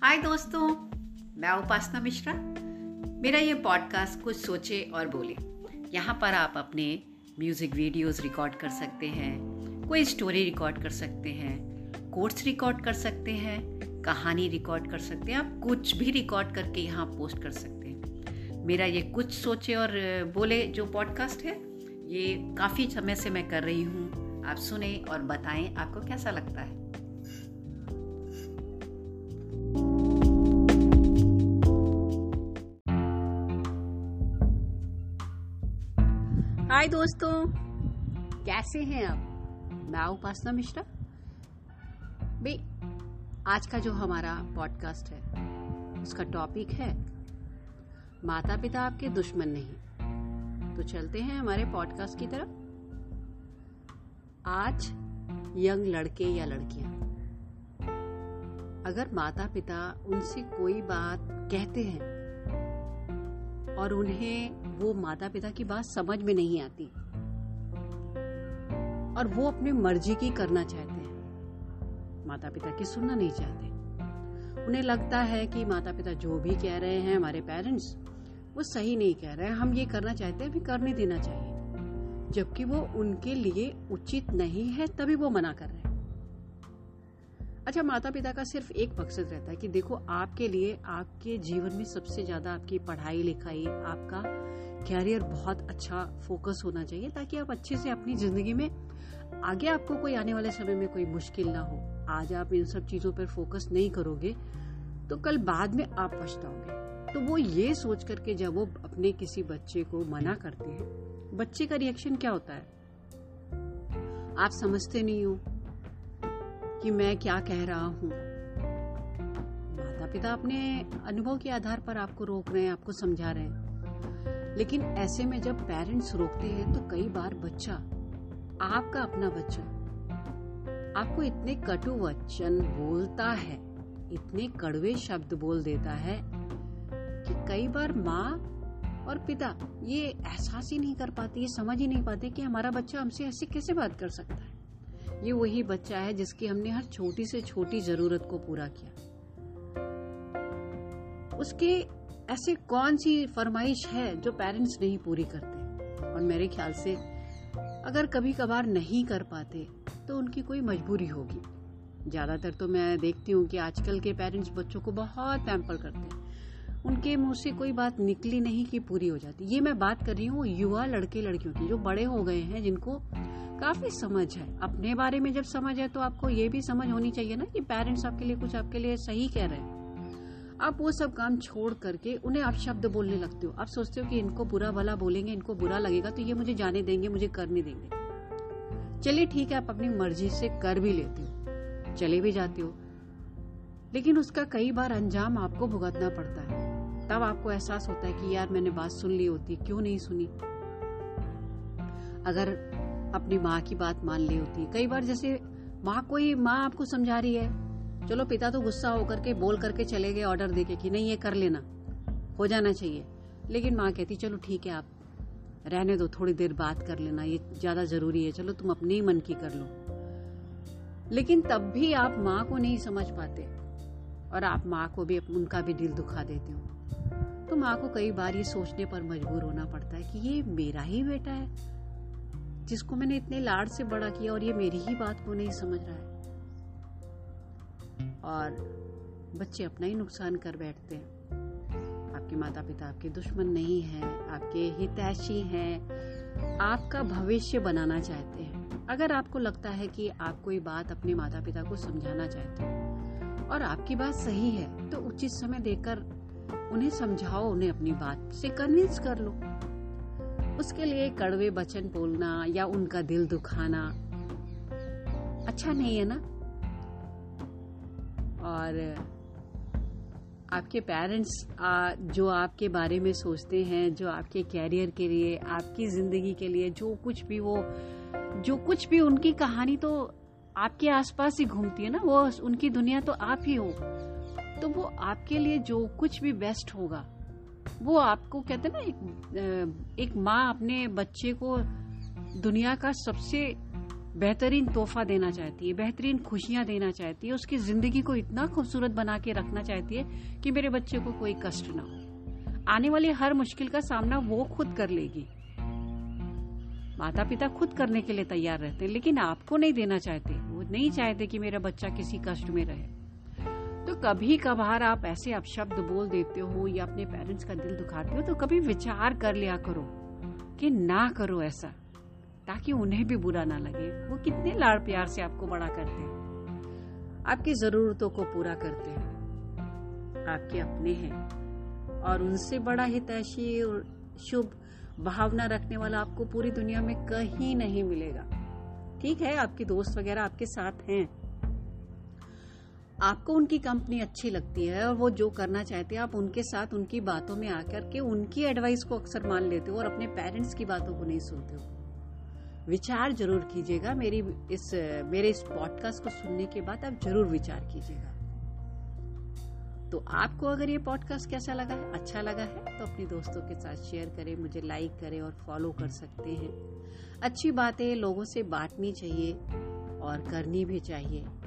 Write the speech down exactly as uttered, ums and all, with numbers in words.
हाय दोस्तों, मैं उपासना मिश्रा। मेरा ये पॉडकास्ट कुछ सोचे और बोले। यहाँ पर आप अपने म्यूज़िक वीडियोस रिकॉर्ड कर सकते हैं, कोई स्टोरी रिकॉर्ड कर सकते हैं, कोट्स रिकॉर्ड कर सकते हैं, कहानी रिकॉर्ड कर सकते हैं। आप कुछ भी रिकॉर्ड करके यहाँ पोस्ट कर सकते हैं। मेरा ये कुछ सोचे और बोले जो पॉडकास्ट है, ये काफ़ी समय से मैं कर रही हूँ। आप सुने और बताएं आपको कैसा लगता है। हाय दोस्तों, कैसे हैं आप? मैं उपासना मिश्रा। भाई, आज का जो हमारा पॉडकास्ट है उसका टॉपिक है माता पिता आपके दुश्मन नहीं। तो चलते हैं हमारे पॉडकास्ट की तरफ। आज यंग लड़के या लड़कियां, अगर माता पिता उनसे कोई बात कहते हैं और उन्हें वो माता पिता की बात समझ में नहीं आती और वो अपनी मर्जी की करना चाहते हैं, माता पिता की सुनना नहीं चाहते, उन्हें लगता है कि माता पिता जो भी कह रहे हैं, हमारे पेरेंट्स, वो सही नहीं कह रहे हैं, हम ये करना चाहते हैं, भी करने देना चाहिए, जबकि वो उनके लिए उचित नहीं है, तभी वो मना कर रहे हैं। अच्छा, माता पिता का सिर्फ एक मकसद रहता है कि देखो, आपके लिए आपके जीवन में सबसे ज्यादा आपकी पढ़ाई लिखाई, आपका कैरियर बहुत अच्छा फोकस होना चाहिए, ताकि आप अच्छे से अपनी जिंदगी में आगे आपको कोई आने वाले समय में कोई मुश्किल ना हो। आज आप इन सब चीजों पर फोकस नहीं करोगे तो कल बाद में आप पछताओगे। तो वो ये सोच करके जब वो अपने किसी बच्चे को मना करते हैं, बच्चे का रिएक्शन क्या होता है? आप समझते नहीं हो कि मैं क्या कह रहा हूँ। माता पिता अपने अनुभव के आधार पर आपको रोक रहे हैं, आपको समझा रहे हैं। लेकिन ऐसे में जब पेरेंट्स रोकते हैं तो कई बार बच्चा, आपका अपना बच्चा, आपको इतने कटु वचन बोलता है, इतने कड़वे शब्द बोल देता है कि कई बार माँ और पिता ये एहसास ही नहीं कर पाते, ये समझ ही नहीं पाते कि हमारा बच्चा हमसे ऐसे कैसे बात कर सकता है। ये वही बच्चा है जिसकी हमने हर छोटी से छोटी जरूरत को पूरा किया। उसके ऐसे कौन सी फरमाइश है जो पेरेंट्स नहीं पूरी करते? और मेरे ख्याल से अगर कभी कभार नहीं कर पाते तो उनकी कोई मजबूरी होगी। ज्यादातर तो मैं देखती हूँ कि आजकल के पेरेंट्स बच्चों को बहुत पैम्पर करते हैं, उनके मुंह से कोई बात निकली नहीं कि पूरी हो जाती। ये मैं बात कर रही हूँ युवा लड़के लड़कियों की, जो बड़े हो गए हैं, जिनको काफी समझ है अपने बारे में। जब समझ है तो आपको ये भी समझ होनी चाहिए ना कि पेरेंट्स आपके लिए कुछ आपके लिए सही कह रहे हैं। आप वो सब काम छोड़ करके उन्हें आप शब्द बोलने लगते हो। आप सोचते हो कि इनको बुरा भला बोलेंगे, इनको बुरा लगेगा तो ये मुझे जाने देंगे, मुझे करने देंगे। चलिए ठीक है, आप अपनी मर्जी से कर भी लेते हो, चले भी जाते हो, लेकिन उसका कई बार अंजाम आपको भुगतना पड़ता है। तब आपको एहसास होता है कि यार, मैंने बात सुन ली होती, क्यों नहीं सुनी। अगर अपनी माँ की बात मान ली होती, कई बार जैसे माँ कोई माँ आपको समझा रही है, चलो पिता तो गुस्सा होकर के बोल करके चले गए ऑर्डर देके कि नहीं ये कर लेना, हो जाना चाहिए, लेकिन माँ कहती चलो ठीक है, आप रहने दो, थोड़ी देर बात कर लेना, ये ज्यादा जरूरी है, चलो तुम अपने ही मन की कर लो। लेकिन तब भी आप माँ को नहीं समझ पाते और आप माँ को भी, उनका भी दिल दुखा देते हो। तो माँ को कई बार ये सोचने पर मजबूर होना पड़ता है कि ये मेरा ही बेटा है जिसको मैंने इतने लाड से बड़ा किया और ये मेरी ही बात को नहीं समझ रहा है। और बच्चे अपना ही नुकसान कर बैठते हैं। आपके माता पिता आपके दुश्मन नहीं हैं, आपके हितैषी हैं, आपका भविष्य बनाना चाहते हैं। अगर आपको लगता है कि आप कोई बात अपने माता पिता को समझाना चाहते हो और आपकी बात सही है, तो उचित समय देकर उन्हें समझाओ, उन्हें अपनी बात से कन्विंस कर लो। उसके लिए कड़वे वचन बोलना या उनका दिल दुखाना अच्छा नहीं है ना। और आपके पेरेंट्स जो आपके बारे में सोचते हैं, जो आपके कैरियर के लिए, आपकी जिंदगी के लिए जो कुछ भी वो जो कुछ भी उनकी कहानी तो आपके आसपास ही घूमती है ना, वो उनकी दुनिया तो आप ही हो। तो वो आपके लिए जो कुछ भी बेस्ट होगा वो आपको, कहते हैं ना, एक एक माँ अपने बच्चे को दुनिया का सबसे बेहतरीन तोहफा देना चाहती है, बेहतरीन खुशियां देना चाहती है, उसकी जिंदगी को इतना खूबसूरत बना के रखना चाहती है कि मेरे बच्चे को कोई कष्ट ना हो। आने वाली हर मुश्किल का सामना वो खुद कर लेगी। माता पिता खुद करने के लिए तैयार रहते हैं, लेकिन आपको नहीं देना चाहते। वो नहीं चाहते कि मेरा बच्चा किसी कष्ट में रहे। तो कभी कभार आप ऐसे अपशब्द बोल देते हो या अपने पेरेंट्स का दिल दुखाते हो, तो कभी विचार कर लिया करो कि ना करो ऐसा, ताकि उन्हें भी बुरा ना लगे। वो कितने लाड़ प्यार से आपको बड़ा करते हैं, आपकी जरूरतों को पूरा करते हैं, आपके अपने हैं, और उनसे बड़ा हितैषी और शुभ भावना रखने वाला आपको पूरी दुनिया में कहीं नहीं मिलेगा। ठीक है, आपके दोस्त वगैरह आपके साथ हैं, आपको उनकी कंपनी अच्छी लगती है और वो जो करना चाहते हैं आप उनके साथ उनकी बातों में आकर के उनकी एडवाइस को अक्सर मान लेते हो और अपने पेरेंट्स की बातों को नहीं सुनते हो। विचार जरूर कीजिएगा। मेरी इस मेरे इस पॉडकास्ट को सुनने के बाद आप जरूर विचार कीजिएगा। तो आपको अगर ये पॉडकास्ट कैसा लगा है, अच्छा लगा है, तो अपने दोस्तों के साथ शेयर करें, मुझे लाइक करें और फॉलो कर सकते हैं। अच्छी बातें लोगों से बांटनी चाहिए और करनी भी चाहिए।